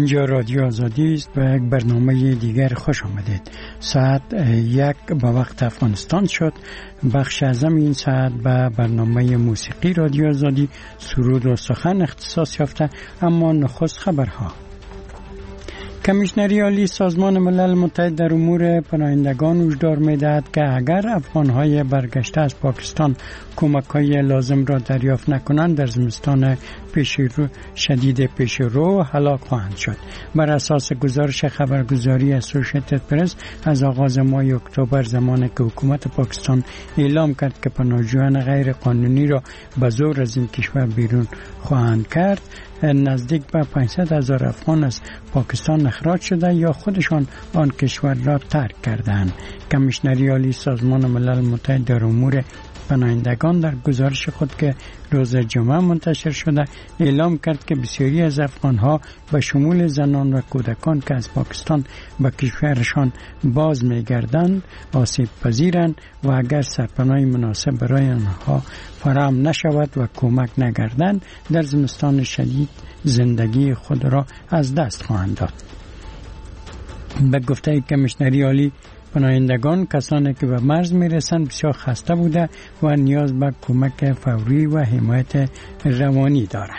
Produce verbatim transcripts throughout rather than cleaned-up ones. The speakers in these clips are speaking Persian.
اینجا رادیو آزادی است و یک برنامه دیگر خوش آمدید. ساعت یک به وقت افغانستان شد. بخش اعظم این ساعت به برنامه موسیقی رادیو آزادی سرود و سخن اختصاص یافته. اما نخست خبرها. کمیشنری عالی سازمان ملل متحد در امور پناهندگان هشدار می‌دهد که اگر افغان‌های برگشته از پاکستان کمک‌های لازم را دریافت نکنند در زمستان پیش رو شدید پیش رو هلاک خواهند شد. بر اساس گزارش خبرگزاری اسوسییتد پرس از آغاز ماه اکتبر، زمانی که حکومت پاکستان اعلام کرد که پناهجویان غیر قانونی را به زور از این کشور بیرون خواهند کرد، نزدیک به پانصد هزار افغان از پاکستان اخراج شده یا خودشان آن کشور را ترک کردند. کمیشنری عالی سازمان ملل متحد در امور پناهندگان در گزارش خود که روز جمعه منتشر شده اعلام کرد که بسیاری از افغانها به شمول زنان و کودکان که از پاکستان به کشورشان باز می‌گردند آسیب پذیرند و اگر سرپناه مناسب برای آنها فراهم نشود و کمک نگردند در زمستان شدید زندگی خود را از دست خواهند داد. به گفته کمیشنری عالی، پناهندگان کسانی که به مرز میرسند بسیار خسته بوده و نیاز به کمک فوری و حمایت روانی دارند.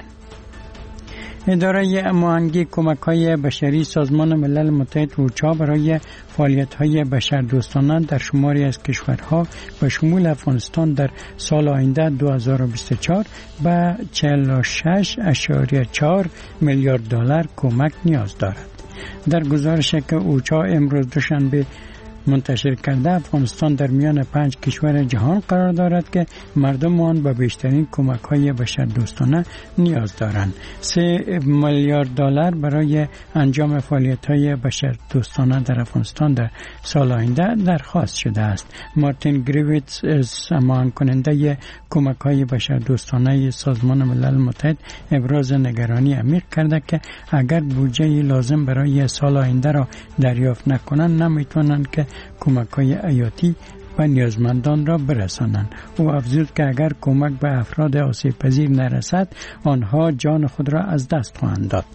اداره هماهنگی کمک‌های بشری سازمان ملل متحد اوچا برای فعالیت‌های بشردوستانه در شماری از کشورها به شمول افغانستان در سال آینده دو هزار و بیست و چهار به چهل و شش ممیز چهار میلیارد دلار کمک نیاز دارد. در گزارشی که اوچا امروز دوشنبه منتشر کرده، افغانستان در میان پنج کشور جهان قرار دارد که مردم آن به بیشترین کمک‌های بشردوستانه نیاز دارند. سه میلیارد دلار برای انجام فعالیت‌های بشردوستانه در افغانستان در سال آینده درخواست شده است. مارتین گریویتس، هماهنگ کننده کمک‌های بشردوستانه سازمان ملل متحد، ابراز نگرانی عمیق کرده که اگر بودجه لازم برای سال آینده را دریافت نکنند نمی‌توانند که کمک‌های حیاتی و نیازمندان را برسانند. او افزود که اگر کمک به افراد آسیب پذیر نرسد آنها جان خود را از دست خواهند داد.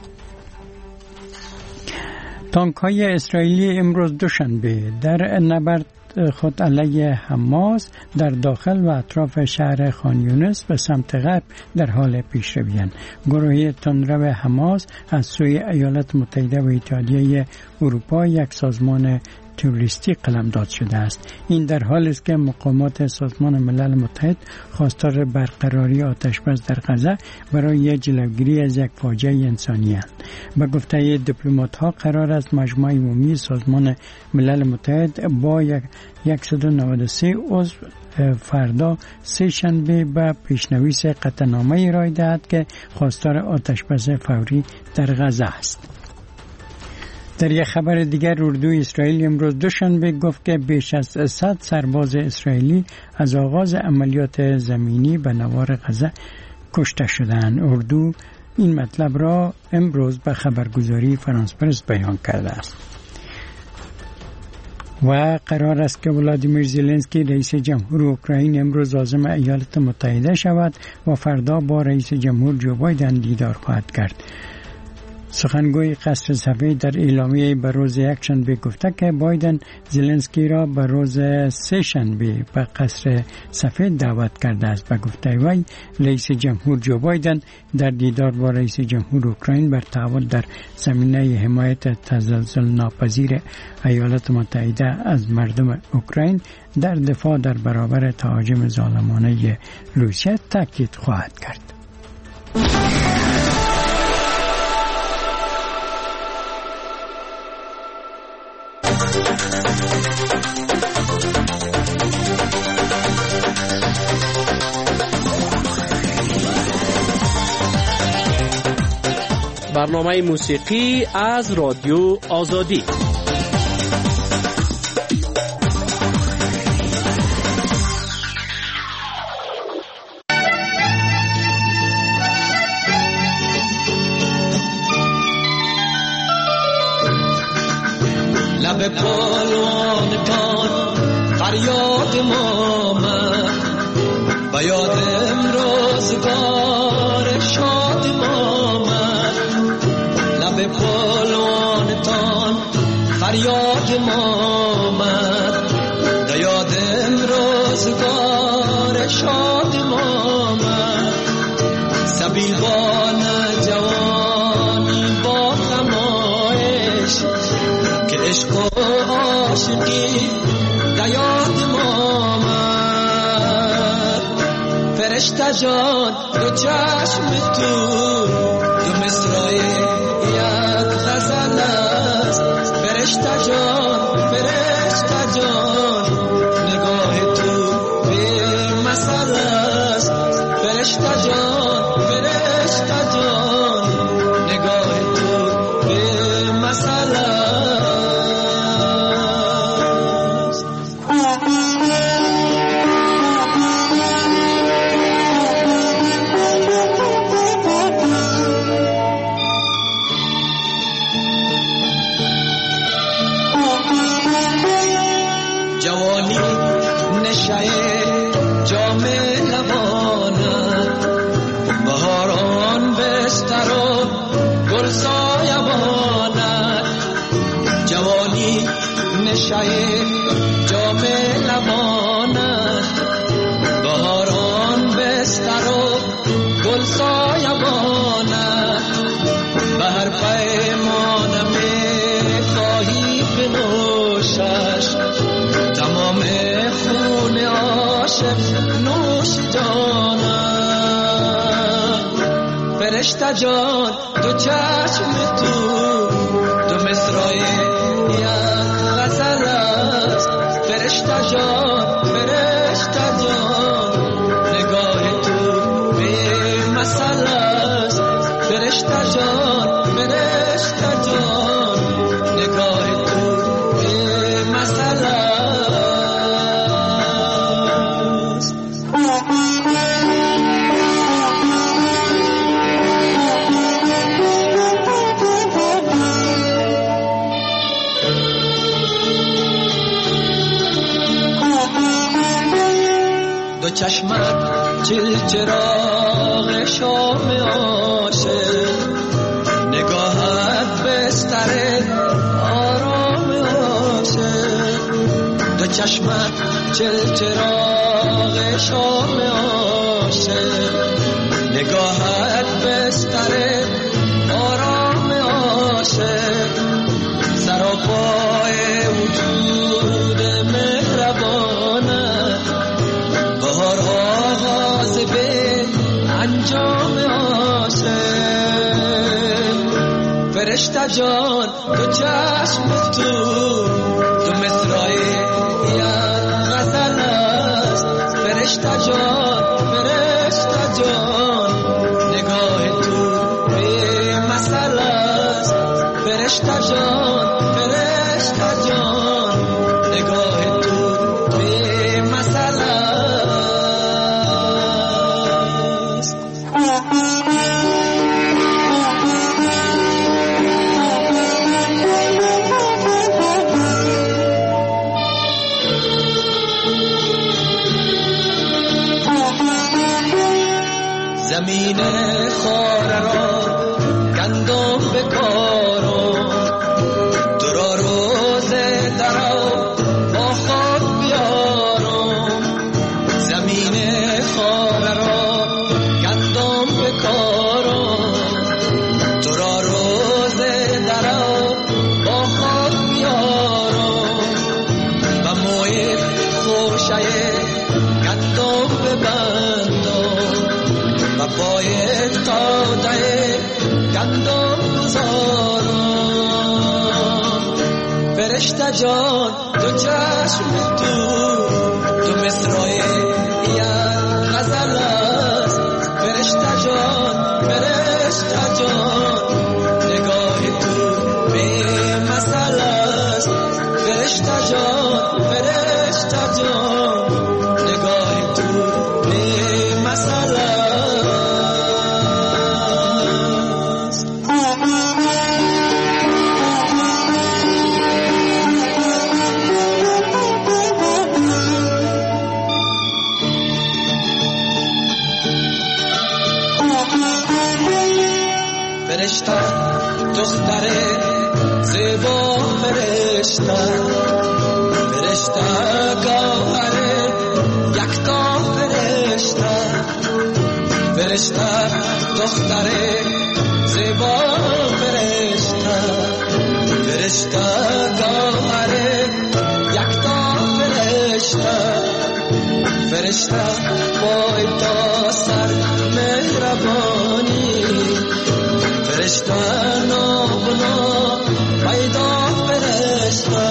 تانک‌های اسرائیلی امروز دوشنبه در نبرد خود علیه حماس در داخل و اطراف شهر خان یونس به سمت غرب در حال پیشروی‌اند. گروه تندرو حماس از سوی ایالات متحده و اتحادیه اروپا یک سازمان تروریستی قلمداد شده است. این در حالی است که مقامات سازمان ملل متحد خواستار برقراری آتشبس در غزه برای جلوگیری از یک فاجعه انسانی است. به گفته دیپلمات‌ها قرار است مجمع عمومی سازمان ملل متحد با یک صد و نود و سه عضو فردا سه شنبه به پیشنویس قطعنامه ارائه دهد که خواستار آتشبس فوری در غزه است. در یک خبر دیگر، اردوی اسرائیل امروز دوشنبه گفت که بیش از صد سرباز اسرائیلی از آغاز عملیات زمینی به نوار غزه کشته شدند. اردو این مطلب را امروز به خبرگزاری فرانس پرس بیان کرده است. و قرار است که ولادیمیر زلنسکی رئیس جمهور اوکراین امروز عازم ایالات متحده شود و فردا با رئیس جمهور جو بایدن دیدار خواهد کرد. سخنگوی قصر سفید در اعلامیه به روز یک شنبه گفته که بایدن زلنسکی را به روز سه شنبه به قصر سفید دعوت کرده است. به گفته وی، رئیس جمهور جو بایدن در دیدار با رئیس جمهور اوکراین بر تعهد در زمینه حمایت تزلزل ناپذیر ایالات متحده از مردم اوکراین در دفاع در برابر تهاجم ظالمانه روسیه تاکید خواهد کرد. برنامه موسیقی از رادیو آزادی. لب پالوانکان فریاد ما من و یاد امروزگار شاد ما من. لب روزگار شادمانم سبیلان جوانی با خمایش که عشق و عاشقی دیاد مامد فرشته جان دو چشم تو دو مصرای یک غزل است فرشته جان فرشته جان نگاه تو به مثل است فرشته جان فرشته جان نگاه تو به مثل است. جوانی نشه جام لبانت بهاران بستر و گل سایبانت جوانی نشه جام لبانت بهاران بستر و گل سایبانت به هر پیمان می خواهی بنوشش تمام خون عاشق نوش جانم فرشته جان دو چشم تو دو مصرای یک غزل است فرشته جان فرشته جان نگاه تو به مثل است فرشته جان فرشته جان نگاه تو به مثل است. دو چشمت چل چراغ شام عاشق نگاهت بستر آرام عاشق دو چشمت چل چراغ شام عاشق نگاهت بستر آرام عاشق سراپای وجود مهربانت بهار آغاز به انجام عاشق فرشته جان دو چشم تو دو مصرای یک غزل است فرشته جان فرشته جان نگاه تو به مثل است فرشته جان فرشته جان نگاه تو به مثل است. زمین خاره را گندم بکارم تو را روز درو با خود بیارم زمین خاره را گندم بکارم تو را روز درو با خود بیارم و موی خوشه گندم ببندم و پای تاده گندم گذارم فرشته جان دو چشم تو دو مصرای یک غزل است فرشته جان فرشته جان نگاه تو به مثل است فرشته جان فرشته جان نگاه تو به مثل است. فرشته دختر زیبا فرشته فرشته گوهر فرشته دختر زیبا فرشته فرشته گوهر یکتا فرشته فرشته پای تا سر مهربانی فرشته نابنا پیدا فرشته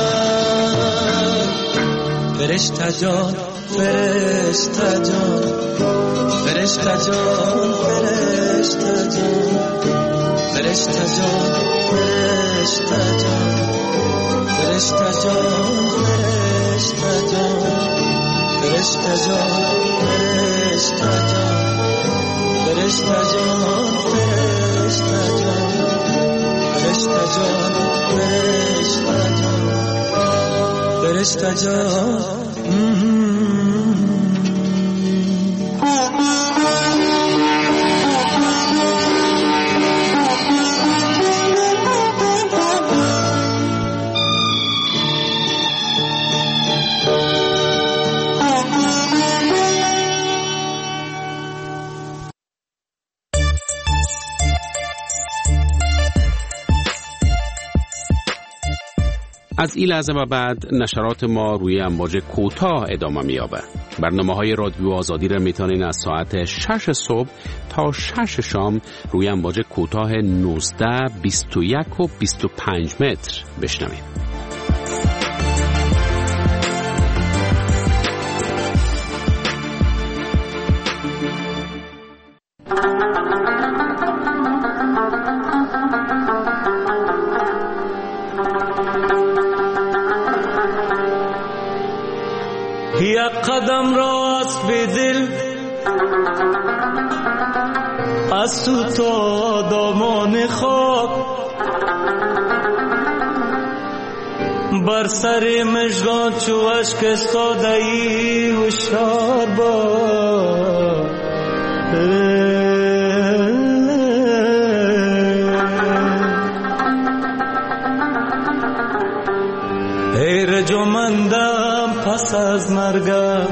فرشته جان فرشته جان فرشته جان فرشته جان فرشته جان فرشته جان فرشته جان فرشته جان فرشته جان فرشته جان فرشته جان فرشته جان فرشته جان فرشته جان فرشته جان از این لحظه و بعد نشرات ما روی امواج کوتاه ادامه می‌یابد. برنامه‌های رادیو آزادی را میتونین از ساعت شش صبح تا شش شام روی امواج کوتاه نوزده، بیست و یک و بیست و پنج متر بشنوید. یک قدم راست به دل از تو تا دامان خاک بر سر مژگان چو اشک استاده ای هوشیار باش ای رجمندم پس از مرگم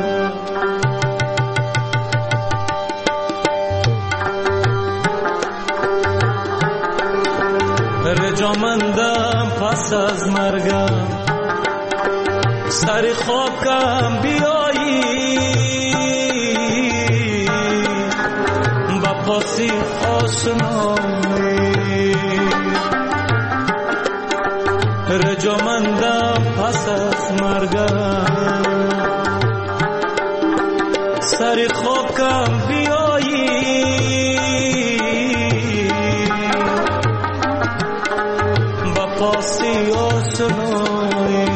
رجمندم پس از مرگم سر خاکم بیایی با پاسی آشنایی رجمندم پس از مرگم سر خاکم بیایی با پاسی آشنایی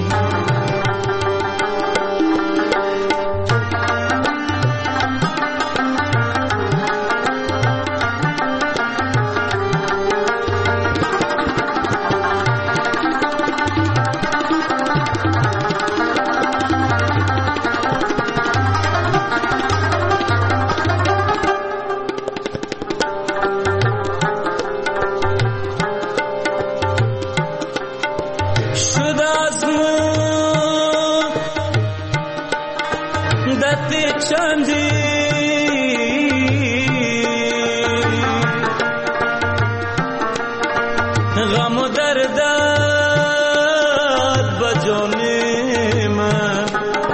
غم و دردت بجان من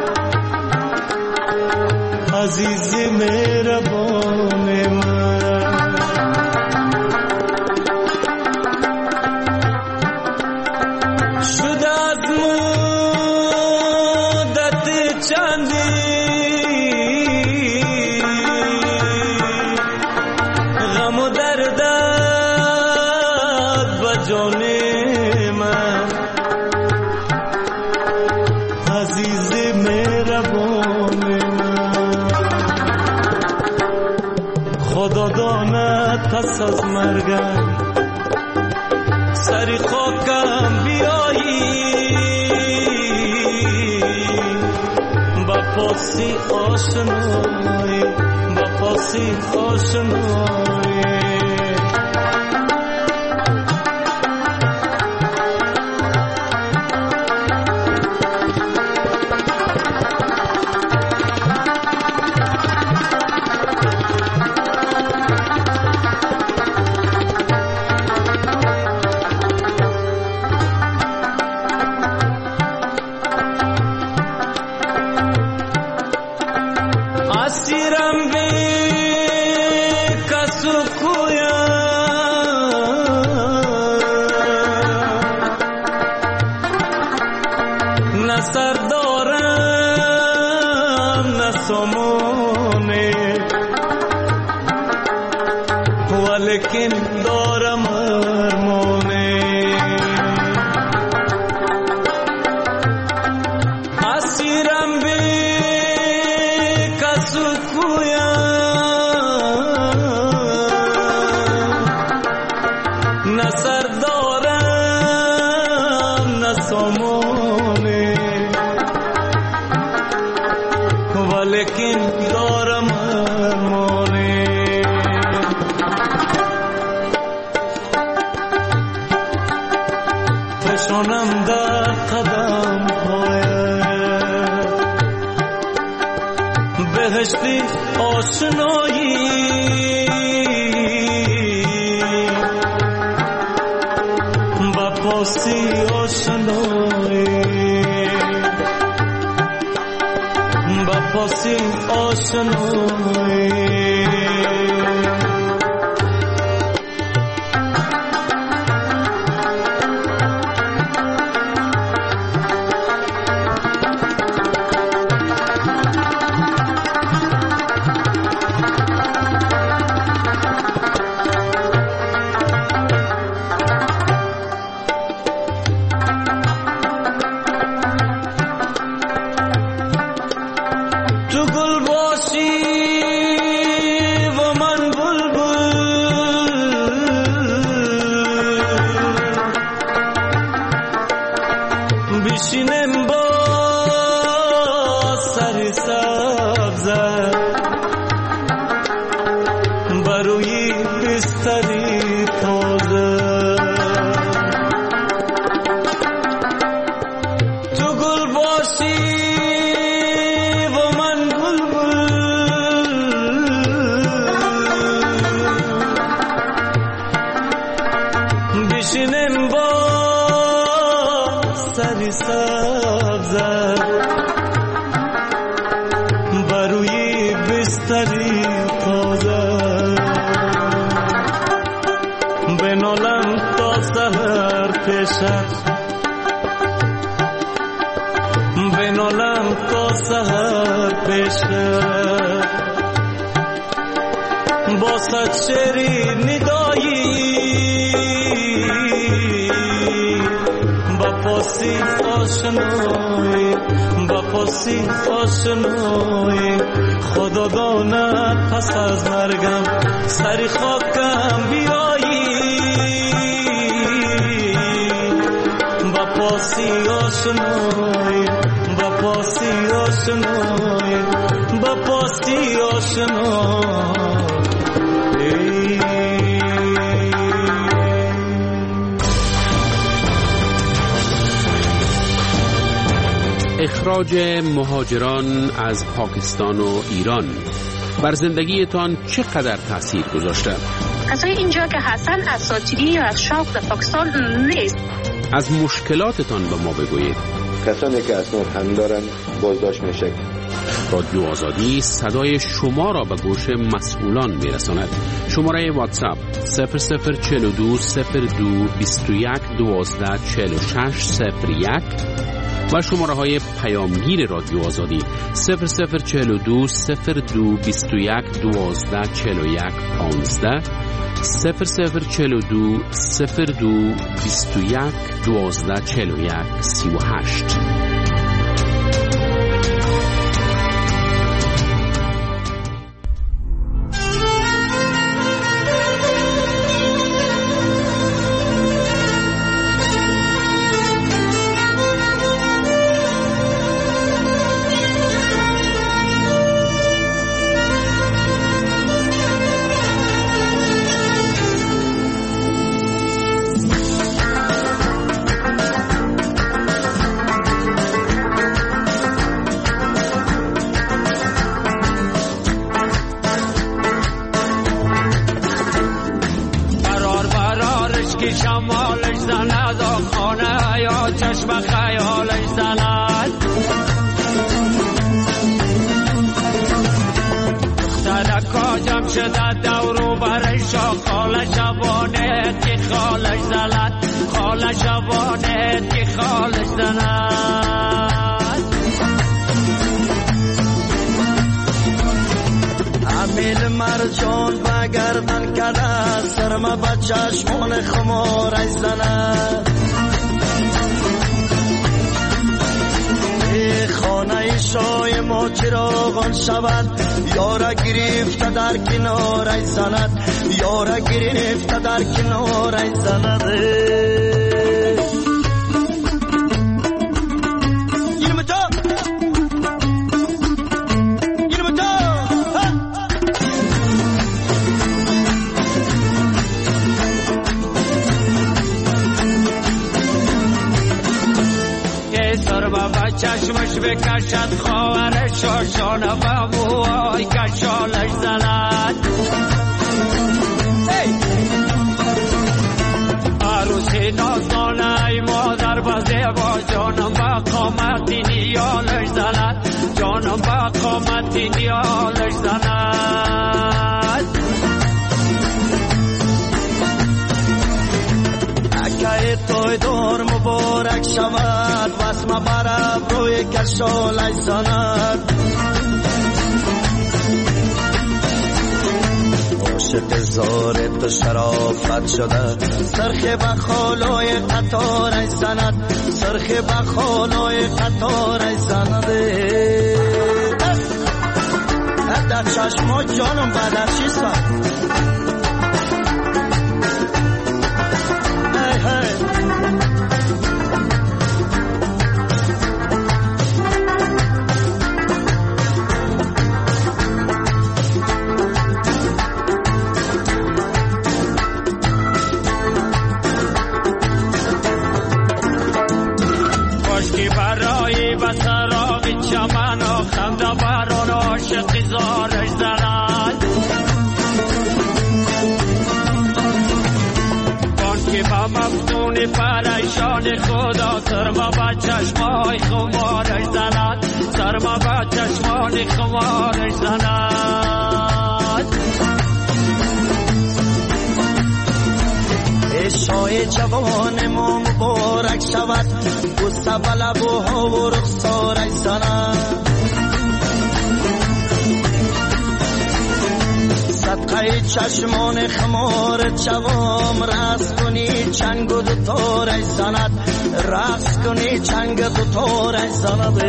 عزیز مهربان من شد از مدت چندی غم و دردت جان من عزیز مهربان من خدا داند پس از مرگم سر خاکم بیایی با پاسی آشنایی با پاسی آشنایی اسیرم بی کسو کویا نه سر دارم نه سامانه ولیکن دارم ارمانه اسیرم بی کسو کویا نه سر دارم نه سامانه ولیکن دارم ارمانه فشانم در قدم بهشتی آشنایی با پاسی آشنایی با پاسی آشنایی بشینم با سر سبز بروی بستری تازه تو گل باشی و من بلبل بشینم با سری سبز بروی بستری تازه بنالم تا سحر پیشت بنالم تا سحر پیشت با صد شعری ندایی با پاسی آشنایی با پاسی آشنایی خدا داند پس از مرگم سری خاکم بیایی با پاسی آشنایی با پاسی آشنایی با پاسی آشنایی اخراج مهاجران از پاکستان و ایران بر زندگیتان چقدر تاثیر گذاشته؟ کسایی اینجا که هستن اساطیری یا از شاق در پاکستان نیست. از مشکلاتتان به ما بگویید. کسانی که اسناد هم دارن بازداشت میشه. رادیو آزادی صدای شما را به گوش مسئولان میرساند. شماره واتساپ صفر صفر چهل و دو صفر دو بیست و یک دوازده چهل و شش صفر یک و شماره های پیامگیر رادیو آزادی صفر صفر چهل و دو صفر دو بیست و یک دوازده چهل و یک پانزده صفر صفر چهل و دو صفر دو بیست و یک دوازده چهل و یک سی و هشت. شده دورو برشا خال شبانه که خالش زلد خال شبانه که خالش زلد امیل مرجان بگردن کده سرما با چشمان خمارش زند خانه شای ما چراغان شود یارا گرفته در کنارش زند یارا گرفته در کنارش زند اینو بتا اینو بتا که سر بابا چشمش بکشد خواهر شاشانه و موهای کشالش زند عروسی نازدانه ای مادر بزه با جانم با قامتی نیالش زند جانم با قامتی نیالش زند اکه توی دور مبارک شود واسم برب روی کشالش زند عاشق زار تو شرافت شده سرخ بخالای قطارش زند سرخ بخالای قطارش زند در چشما جانم بدرشی سن هی هی زارش زند بانکی با مفتون پریشان خدا سرما با چشمای خمارش زند سرما با چشمان خمارش زند عشای جوان ما مبارک شود بوسه به لبوها و رخسارش زند صدقه چشمان خمار جوام رقص کنی چنگ و دوتارش زند رقص کنی چنگ دوتارش زند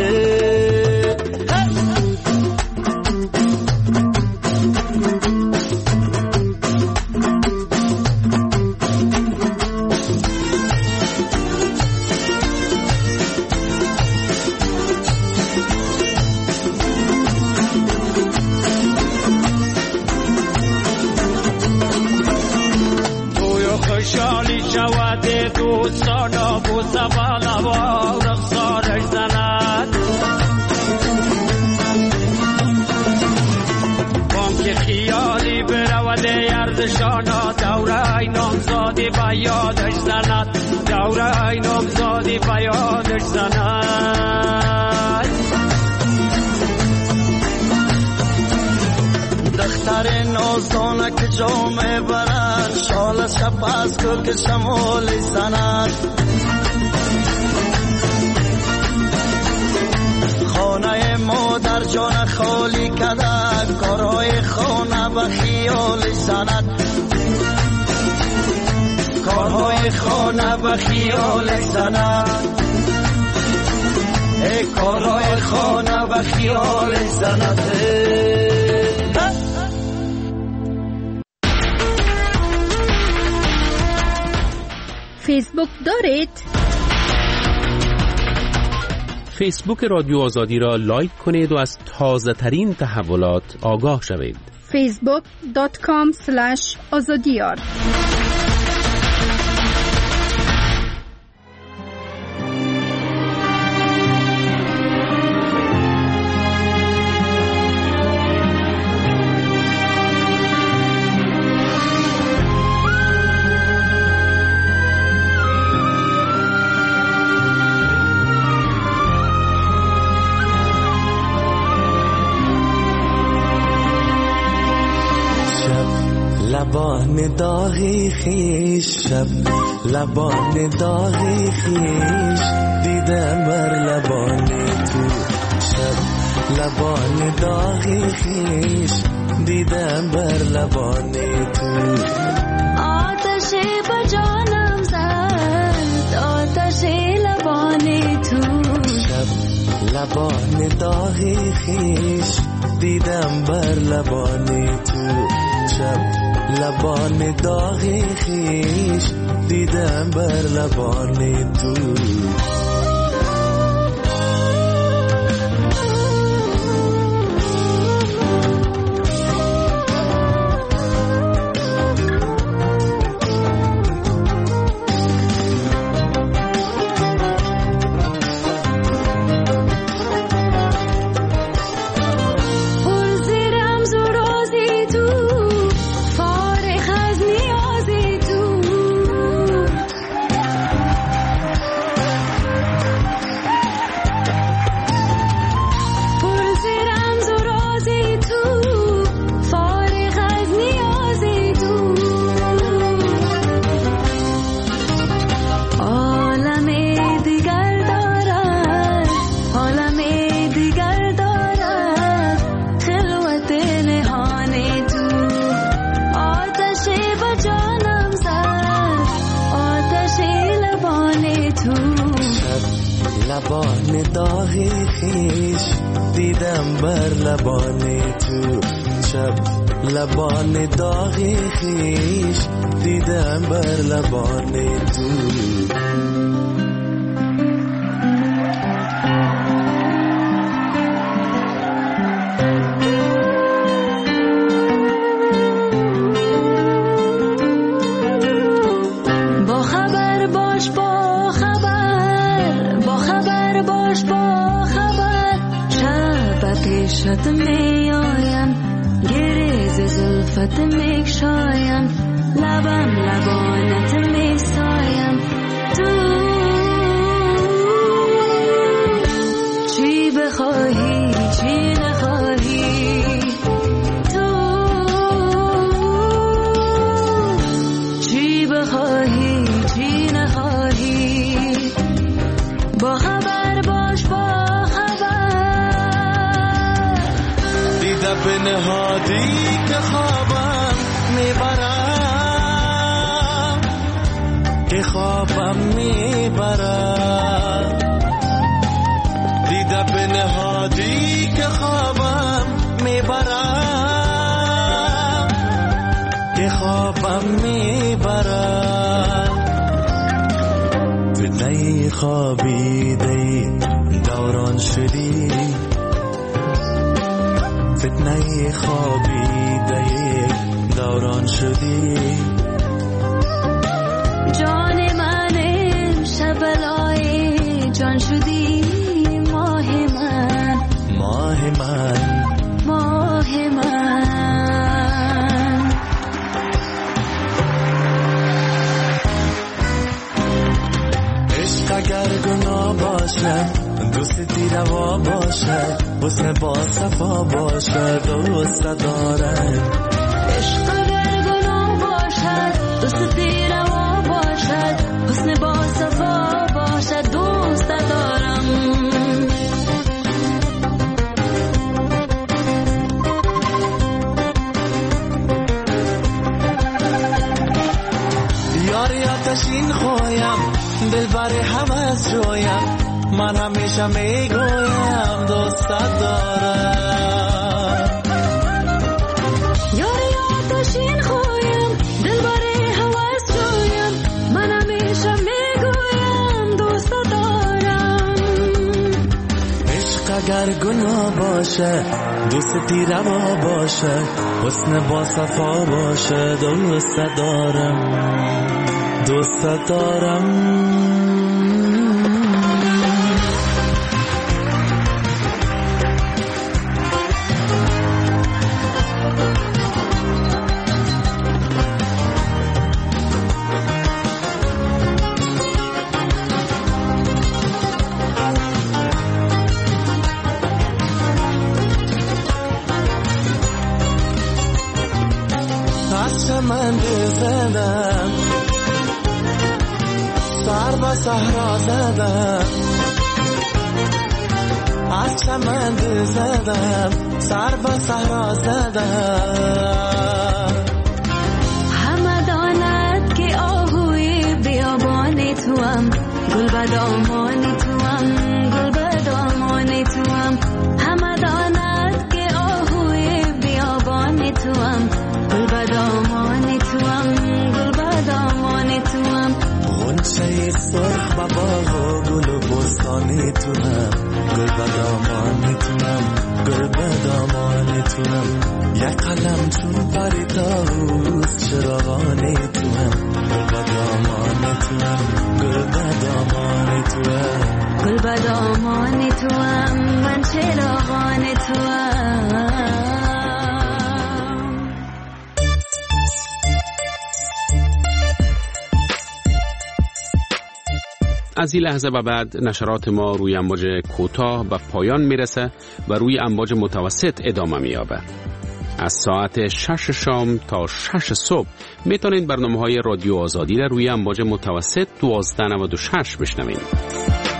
دوستانا بوسه بالا و رخسارش زند بانک خیالی برود یردشانا دوره ای نامزادی با یادش زند دوره ای نامزادی با یادش زند دختر نازدانه که جامه برد شال شپس کو که شمال زند خانه مادر جان خالی کده کارهای خانه به خیال زند کارهای خانه به خیال زند ای کارهای خانه به خیال زند فیسبوک دارید؟ فیسبوک رادیو آزادی را لایک کنید و از تازه ترین تحولات آگاه شوید. فیسبوک دات کام اسلش آزادیار لبان داغی خیش شب لبان داغی خیش دیدم بر لبان تو شب لبان داغی خیش دیدم بر لبان تو آتش به جانم زد آتش لبان تو شب لبان داغی خیش دیدم بر لبان تو شب لبان داغی خیش دیدم بر لبان تو لبان داغی خیش دیدم بر لبان تو شب لبان داغی خیش دیدم بر لبان تو پیشت می آیم گریز زلفت می شایم لبم لبانت می سایم تو چی بخواهی چی نخواهی تو چی بخواهی چی نخواهی با خبر باش با به نهادی که خوابم میبرم که خوابم میبرم دیده به نهادی که خوابم میبرم که خوابم میبرم فتنه خوابیده دوران شدی فتنه خوابیده دوران شدی جان من امشب لای جان شدی ماه من ماه من ماه من عشق اگر گناه باشه دوستی روا باشه حسن با صفا باشه دوست دارم عشق اگر گناه باشد دوستی روا باشد حسن با صفا باشد دوست دارم یاری آتشین خویم دلبر حوض جویم من همیشه میگویم دوست دارم یاری آتشین خویم دلبر حوض جویم من همیشه میگویم دوست دارم عشق اگر گناه باشه دوستی روا باشه حسن با صفا باشه دوست دارم دوست دارم از چمن زدم سر به صحرا زدم از چمن زدم سر به صحرا زدم همه داند که آهوی بیابان توام گل به دامان توام گل به دامان توام همه داند که آهوی بیابان توام گل به دامان توام گل به دامان توام غنچه سرخ و باغ و گل و بستانی توام گل به دامان توام گل به دامان توام یک قلم چون پری طاووس چراغانی توام گل به دامان توام گل به دامان توام گل به دامان توام من چراغان توام. از این لحظه و بعد نشرات ما روی امواج کوتاه به پایان میرسه و روی امواج متوسط ادامه مییابه. از ساعت شش شام تا شش صبح میتونید برنامه‌های رادیو آزادی را روی امواج متوسط دوازده نود و شش بشنوید.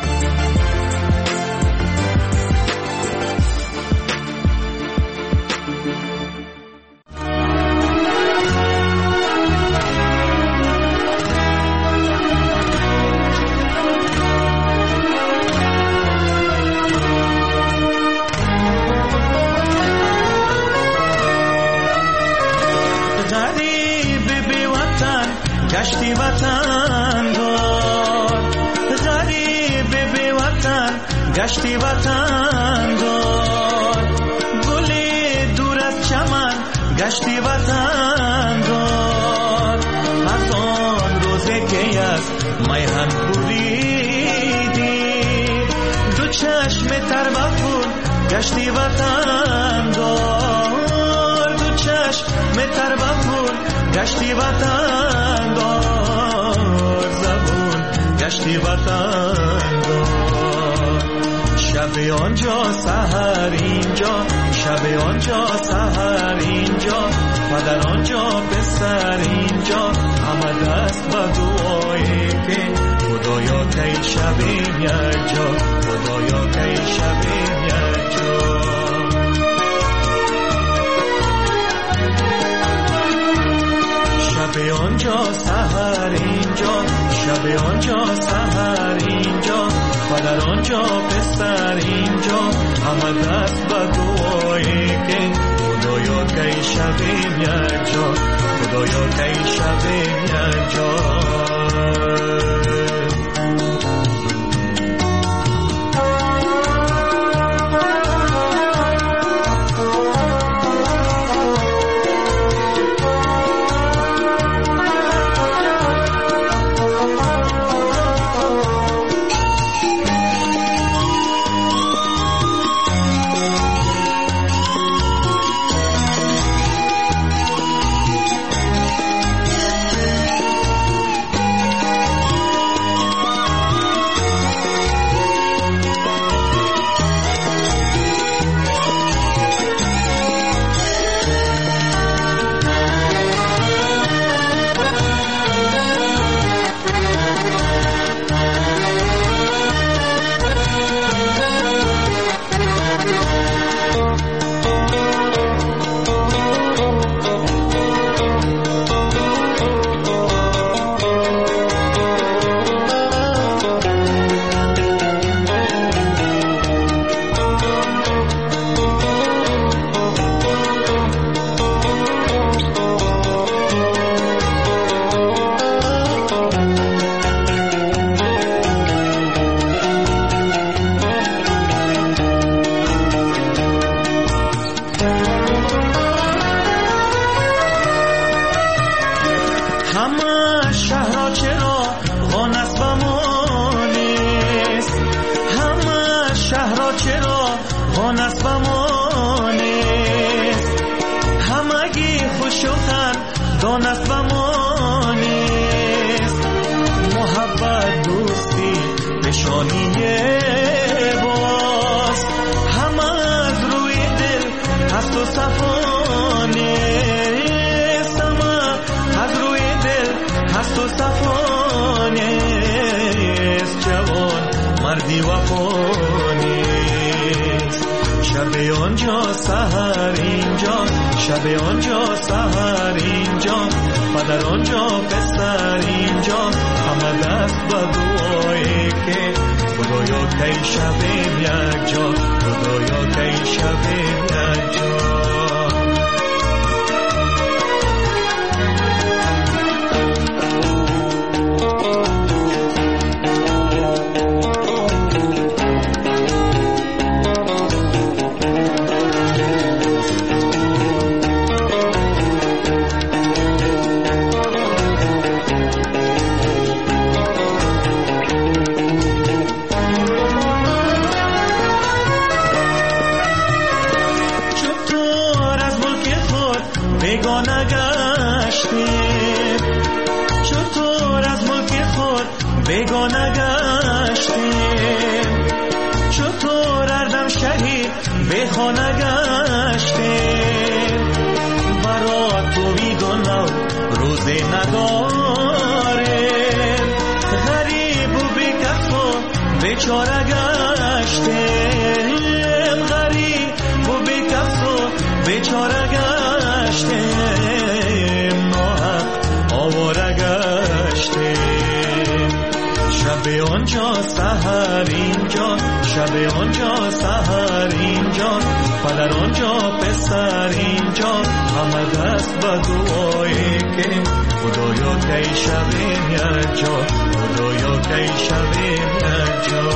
گشتی وطن دار غریب بی وطن گشتی وطن دار گلی دور از چمن گشتی وطن دار از آن روزه که از میهن بریدی دو چشم تر بخون گشتی وطن دار دو چشم تر بخون گشتی وطن دار زبون گشتی وطن دار شب آنجا سحر اینجا شب آنجا سحر اینجا پدر آنجا پسر اینجا همه دست به دعایی که خدایا کی شبیم یک جا خدایا کی شبیم یک جا شب آنجا سحر اینجا شب آنجا سحر اینجا پدر آنجا پسر اینجا همه دست به دعایی که خدایا کی شبیم یک جا خدایا کی شبیم یک جا. صفانه سما مردی وفا نیست. شب آنجا سحر اینجا، شب آنجا سحر اینجا، پدر آنجا پسر اینجا، همه دست به دعایی که خدایا کی شبیم یک جا، خدایا کی شبیم یک جا. بیگانه گشتیم، چطور اردم شهید به خانه گشتیم، برا تو بیگانه روزی نداریم، غریب و بیکس و بیچاره گشتیم، غریب و بیکس و بیچاره گشتیم، ناحق آواره گشتیم. شب آنجا سحر اینجا، شب آنجا سحر اینجا، پدر آنجا پسر اینجا، همه دست به دعایی که خدایا کی شبیم یک جا، خدایا کی شبیم یک جا.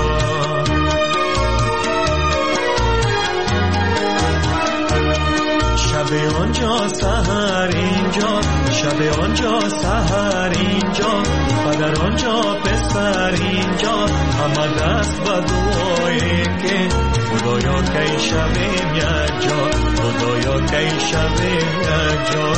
شب آنجا سحر اینجا، شب آنجا سحر اینجا، پدر آنجا پسر اینجا، همه دست به دعایی که خدایا کی شبیم یک جا، خدایا کی شبیم یک جا.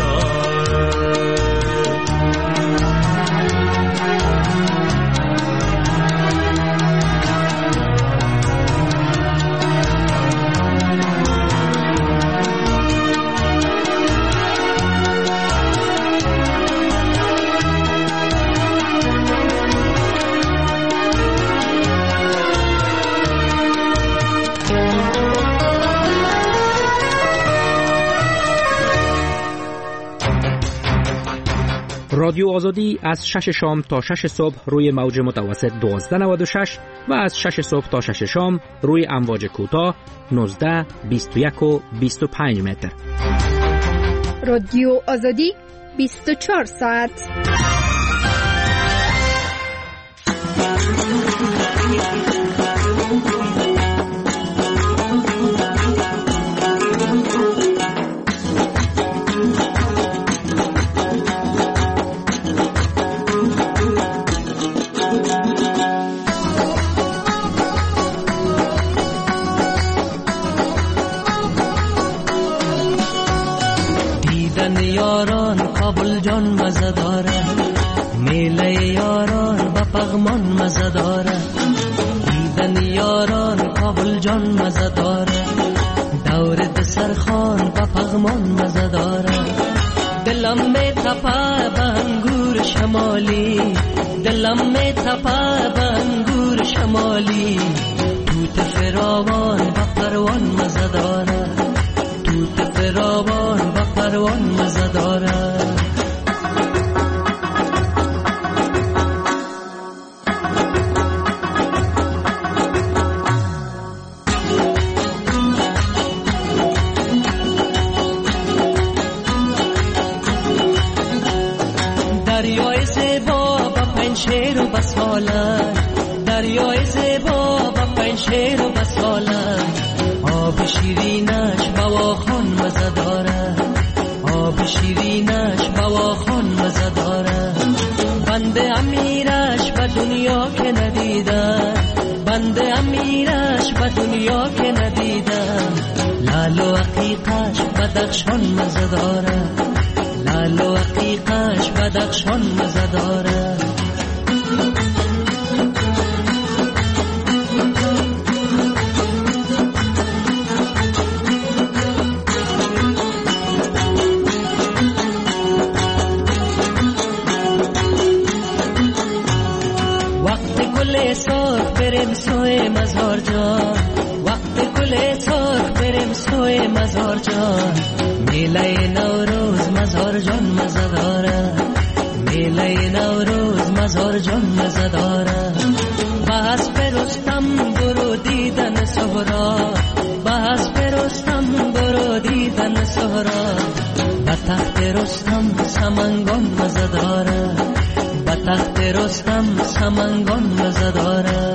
رادیو آزادی از شش شام تا شش صبح روی موج متوسط دوازده نود و شش و از شش صبح تا شش شام روی امواج کوتاه نوزده، بیست و یک و بیست و پنج متر. رادیو آزادی بیست و چهار ساعت. یاران کابل جان مزه داره، میله یاران با پغمان مزه داره، دیدن یاران کابل جان مزه داره، دور دسرخان با پغمان مزه داره، دلم می تپه به انگور شمالی، دلم می تپه به انگور شمالی، توت فراوان با پروان مزه داره، توت فراوان با پروان مزه داره. دریای زیبا با پنشیر و بساله، دریای زیبا با پنشیر و بساله، آب شیرینش بواخان مزه داره، آب شیرینش بواخان مزه داره، بنده امیرش به دنیا که ندیدن، بنده امیرش به دنیا که ندیدن، لال و عقیقش بدخشان مزه داره، لال و عقیقش بدخشان مزه داره. بریم سوی مزار جان، وقت گل سرخ بریم سوی مزار جان. میله نوروز مزار جان مزه داره، میله نوروز مزار جان مزه داره. بس برستم برو دیدن سهرا، بس برستم برو دیدن سهرا. به تخت رستم سمنگان مزه داره، به تخت رستم سمنگان مزه داره.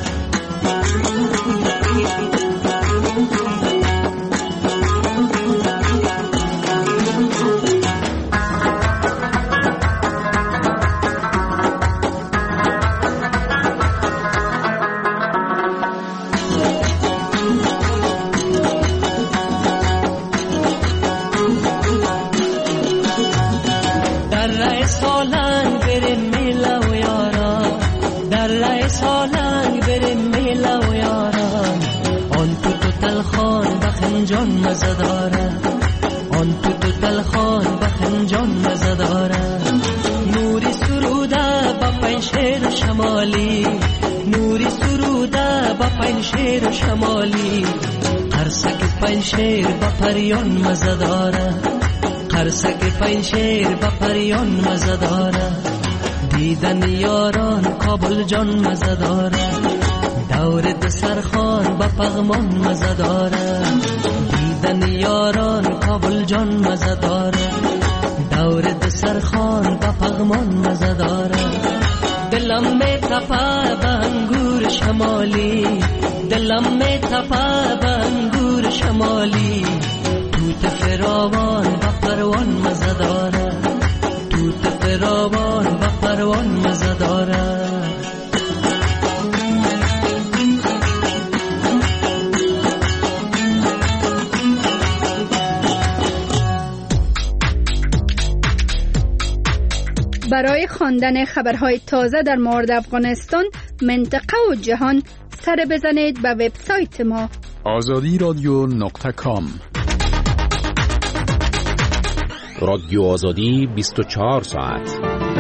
جان مزه داره، آن تو تو تلخان بخن جان مزه داره. نوری سروده با پنشیر شمالی، نوری سروده با پنشیر شمالی. قرصک پنشیر با پریان مزه داره، قرصک پنشیر با پریان مزه داره. دیدن یاران کابل جان مزه داره، دور دسرخان با پغمان مزه داره. دیدن یاران کابل جان مزه داره، دور دسرخان با پغمان مزه داره. دلم می تپه به انگور شمالی، دلم می تپه به انگور شمالی. توت فراوان با پروان مزه داره، توت فراوان با پروان مزه داره. برای خواندن خبرهای تازه در مورد افغانستان، منطقه و جهان سر بزنید به وبسایت ما آزادی رادیو نقطه کام. رادیو آزادی بیست و چهار ساعت.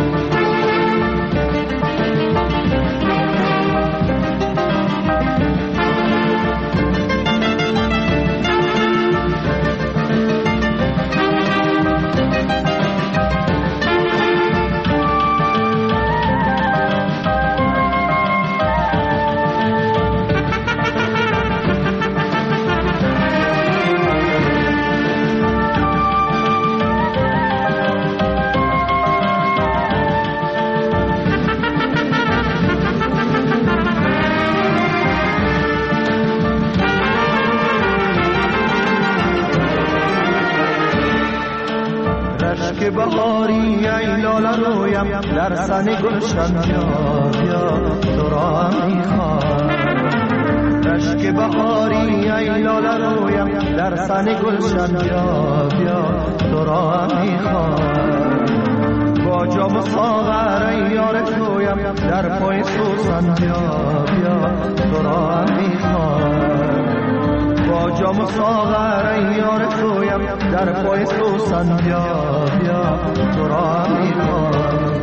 در سن گلشن بیا بیا تو را میخوام. رشک بهاری ای لاله رویم در سن گلشن بیا بیا تو را میخوام. با جام ساغر ای یار تویم در پای سوسن بیا بیا تو را میخوام. با جام ساغر ای یار تویم در پای سوسن بیا بیا تو را میخوام.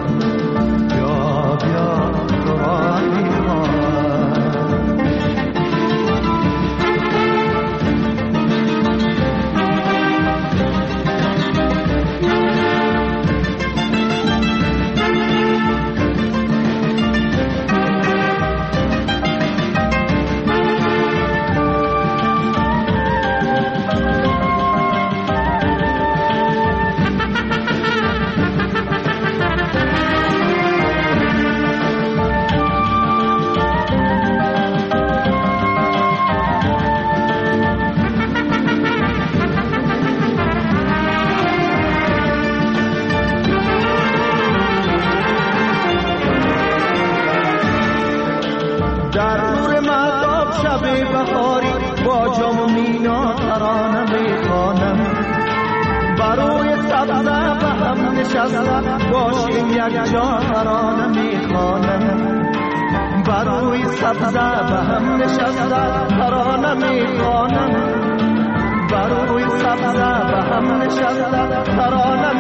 باشیم یک جا ترانه میخوانم. بروی سبزه به هم نشسته ترانه میخوانم. بروی سبزه به هم نشسته ترانه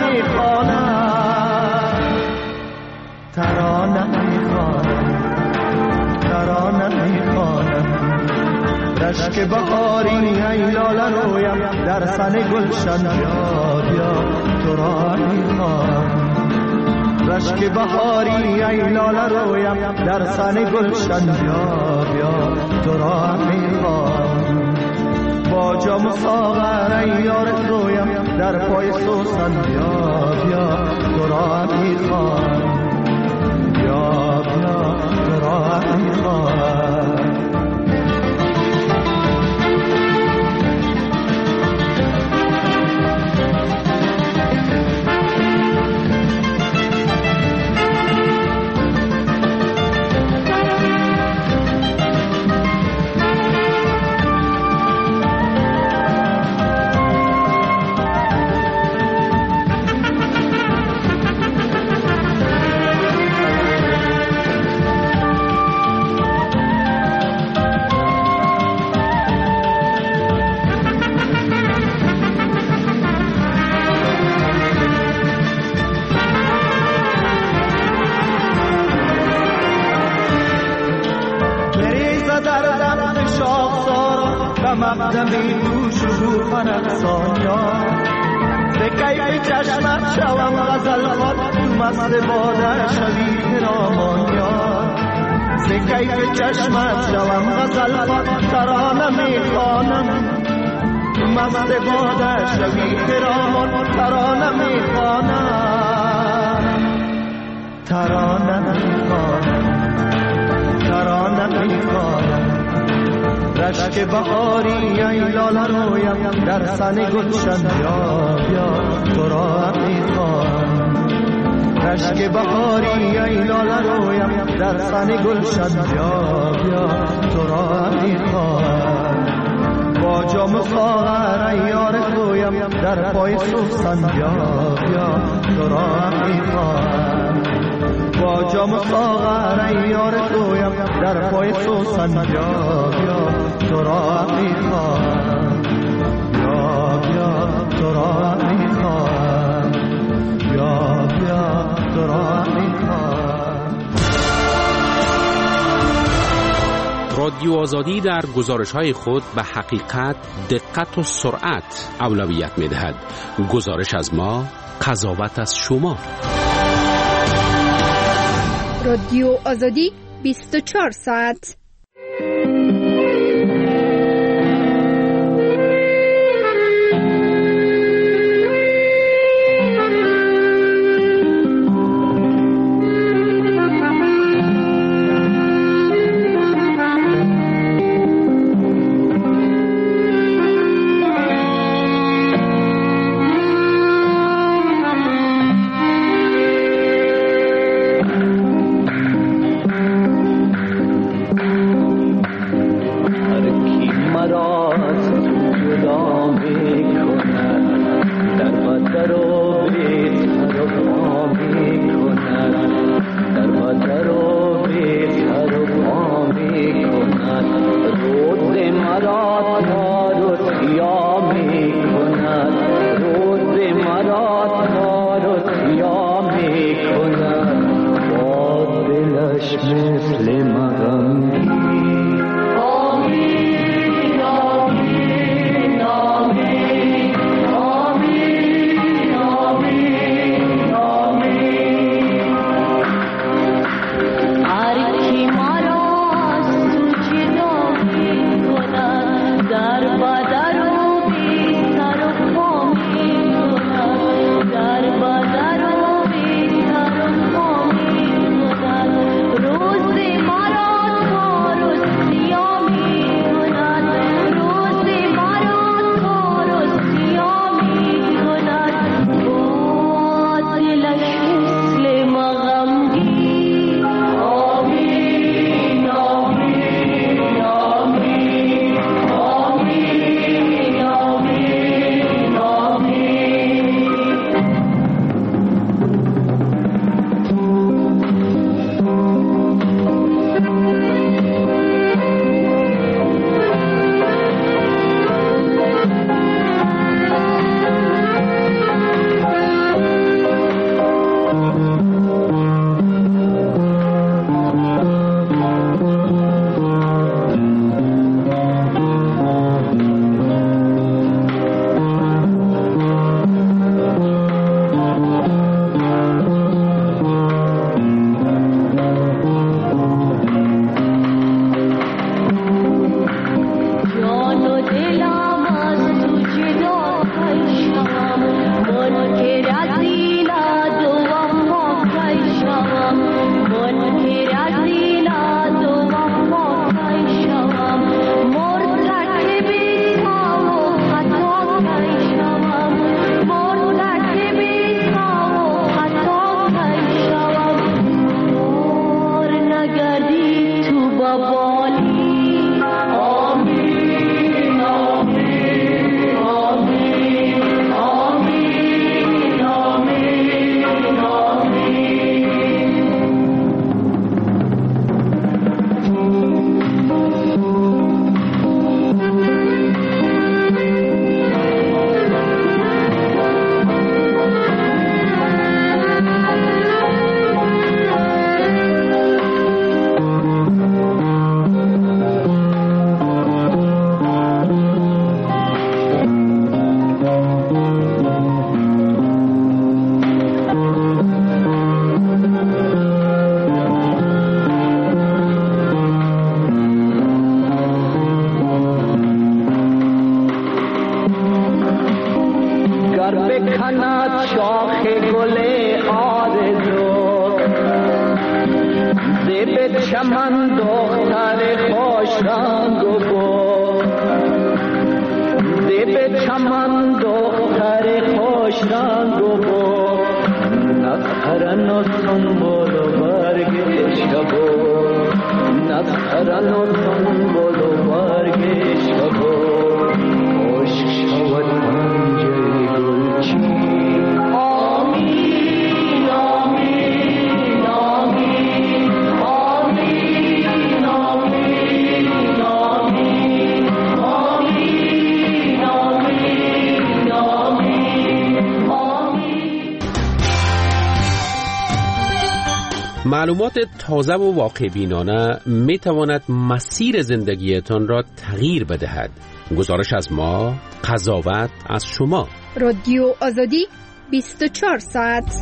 میخوانم. ترانه میخوانم، ترانه میخوانم. رشک بهاری ای لاله رویم در سن گلشن بیا بیا تو را میخوام رشک بهاری ای لاله رویم در سن گلشن بیا بیا تو را میخوام با جام ساغر ای یار رویم در پای سوسن بیا بیا تو را میخوام بیا بیا تو را میخوام مقدمی دوش و پرقصان یار به کیف چشمت شوم غزل خوان تو مست باده شوی پیرامان یار به کیف چشمت شوم غزل خوان ترانه میخوانم تو مست باده شوی پیرامان ترانه میخوانم ترانه میخوانم ترانه میخوانم رشک بهاری ای لاله رویم در سن گلشن بیا بیا تو را میخوام رشک بهاری ای لاله رویم در سن گلشن بیا بیا تو را میخوام با جام ساغر ای یار رویم در پای سوسن بیا بیا تو را میخوام با جام ساغر ای یار رویم در پای سوسن بیا بیا تو را میخوام بیا بیا تو را میخوام بیا بیا تو را میخوام. رادیو آزادی در گزارش‌های خود به حقیقت، دقت و سرعت اولویت می‌دهد. گزارش از ما، قضاوت از شما. رادیو آزادی بیست و چهار ساعت. در بدر و بی سر و پا می کند در تند شاخ گل آرزو زیب چمن دختر خوش رنگ و بو زیب چمن دختر خوش رنگ و بو نظرن و سنبول و برگ شبو نظرن و سنبول و برگ شبو عشق شود پنجه گلچین آمین آمین آمین آمین آمین آمین آمین آمین آمین. معلومات تازه و واقع بینانه می تواند مسیر زندگیتان را تغییر بدهد. گزارش از ما، قضاوت از شما. رادیو آزادی بیست و چهار ساعت.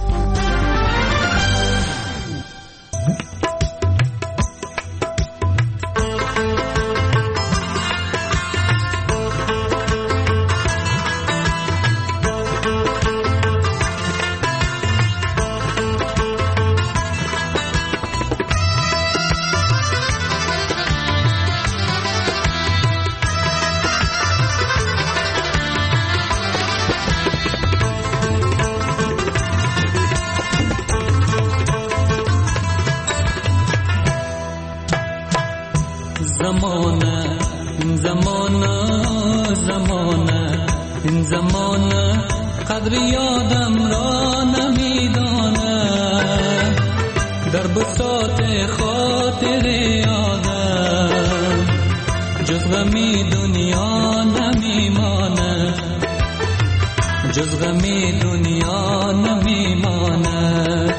زمانه این زمانه زمانه این زمانه قدر یادم را نمیدانه در بساط خاطر یادم جز غمی دنیا نمیمانه جز غمی دنیا نمیمانه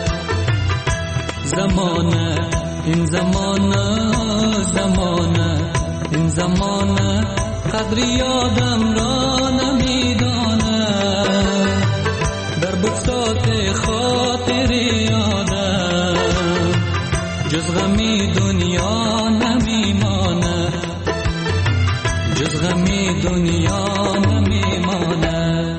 زمانه این زمانه زمانه این زمانه قدر یادم را نمیدانه در بساط خاطر یادم جز غمی دنیا نمیمانه جز غمی دنیا نمیمانه.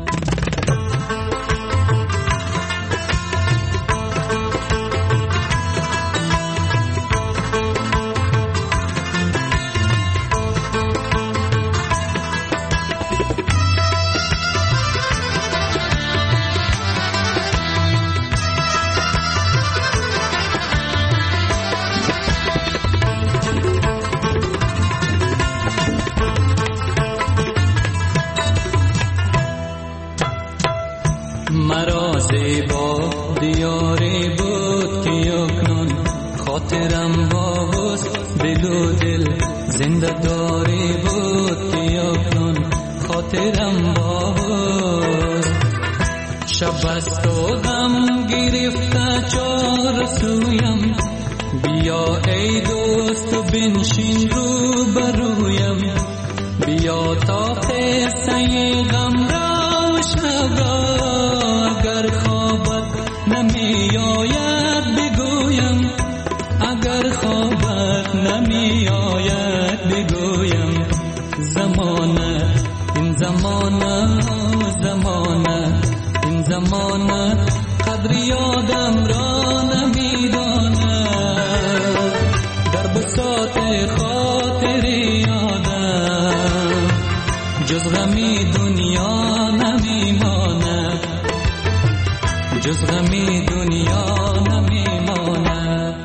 مرا زیبا دیاری بود که اکنون خاطرم با حسن دل و دل زنده داری بود که اکنون خاطرم با حسن شب است و غم گرفته چار سویم بیا ای دوست و بنشین رو برویم بیا تا قصه غم را شنوا اگر خوابت نمی آید بگویم اگر خوابت نمی آید بگویم زمانه این زمانه زمانه این زمانه قدر یادم را نمیدانه در بساط خاطر یادم جز غمی دنیا نمیمانه جز غمی دنیا نمیمانه.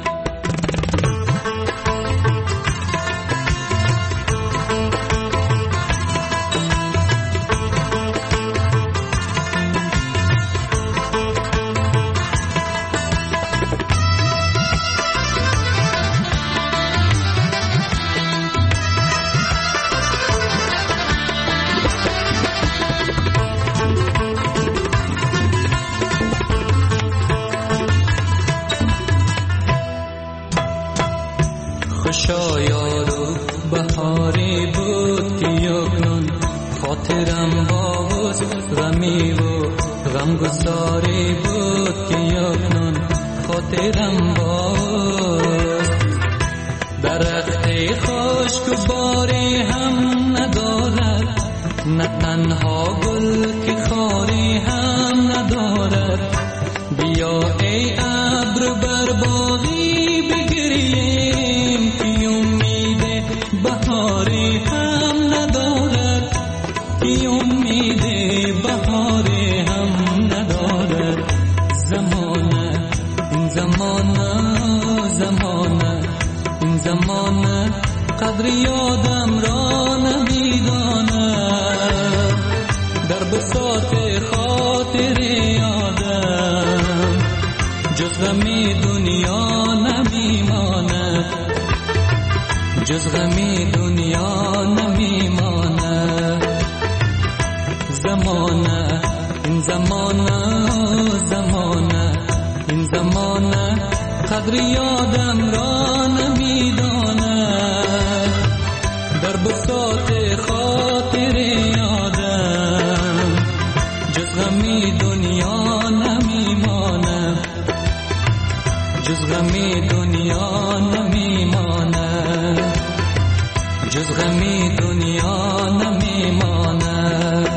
خوشا یارو بهاری بود که اکنون خاطرم با حسن غمی و غمگساری بود که اکنون خاطرم با حسن درخت خشک و باری هم ندارد نه تنها گل که خاری هم قدر یادم را نمیدانم، در بساط خاطر یادم جز غم دنیا نمیماند، جز غم دنیا نمیماند. زمانه این زمانه زمانه این زمانه قدر یادم را نمیداند، در بساط خاطر یادم جز غم دنیا نمیماند، جز غم دنیا نمیماند، جز غم دنیا نمیماند.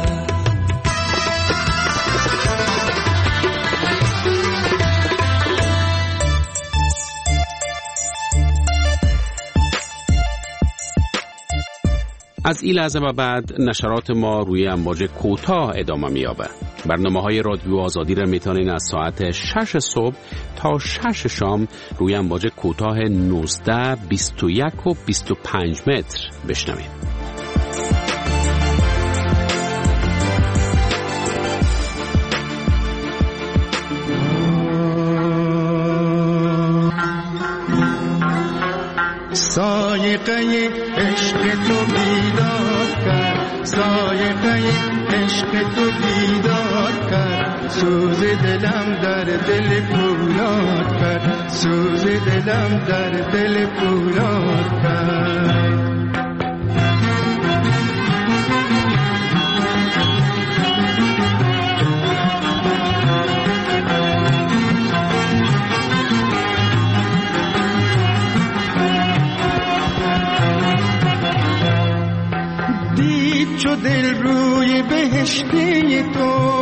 از این لحظه و بعد نشرات ما روی امواج کوتاه ادامه می‌یابد. برنامه‌های رادیو آزادی را میتونین از ساعت شش صبح تا شش شام روی امواج کوتاه نوزده، بیست و یک و بیست و پنج متر بشنوید. سایقه عشق تو بیدار کرد، سایقه عشق تو بیدار کرد، سوز دلم در دل پولاد کرد، سوز دلم در دل پولاد کرد. چو دل روی بهشتی تو